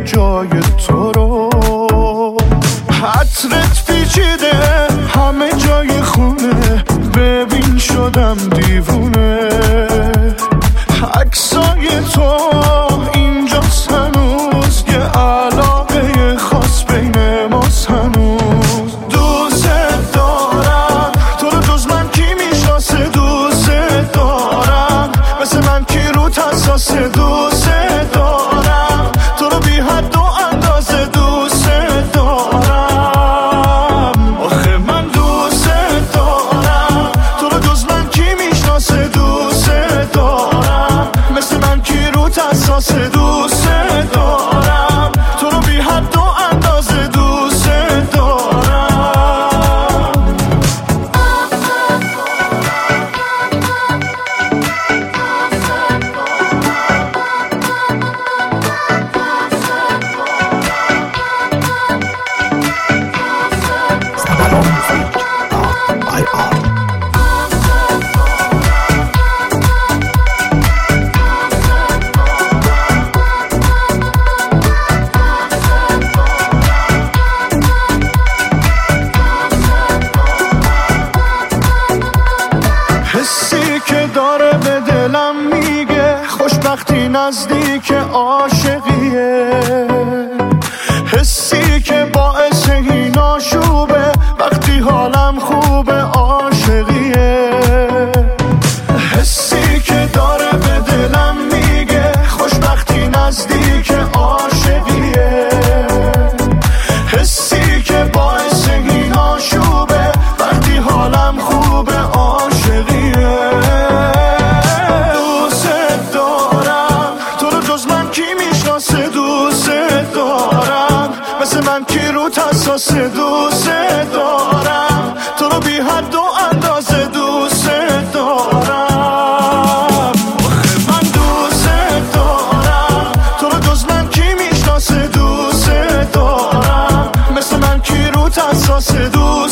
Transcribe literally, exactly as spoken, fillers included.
جای تو رو. عطرت پیچیده همه جای خونه، ببین شدم دیوونه. عکسای تو اینجاست هنوز، یه علاقه خاص بین ماست هنوز. دوست دارم تو رو، جز من کی میشناسه؟ دوست دارم مثل من کی رو حساسه؟ دوست دارم تو رو بی حد و اندازه. دوست دارم آخه من دوست دارم تو رو، جز من کی میشناسه؟ دوست دارم مثل من کی رو حساسه؟ دوست دارم تو رو بی حد و اندازه. دوست دارم. حسی که داره به دلم میگه خوشبختی نزدیک عاشقیه. حسی که باعث این آشوبه وقتی حالم خوبه عاشقیه. حسی که داره به دلم میگه خوشبختی نزدیک عاشقیه. حسی که باعث این آشوبه وقتی حالم خوبه عاشقیه. دوست دارم تو رو، جز من کی میشناسه؟ دوست دارم مثل من کی رو حساسه؟ دوست دارم تو رو بی حد و اندازه. دوست دارم آخه من دوست دارم تو رو، جز من کی میشناسه؟ دوست دارم مثل من کی رو حساسه؟ دوست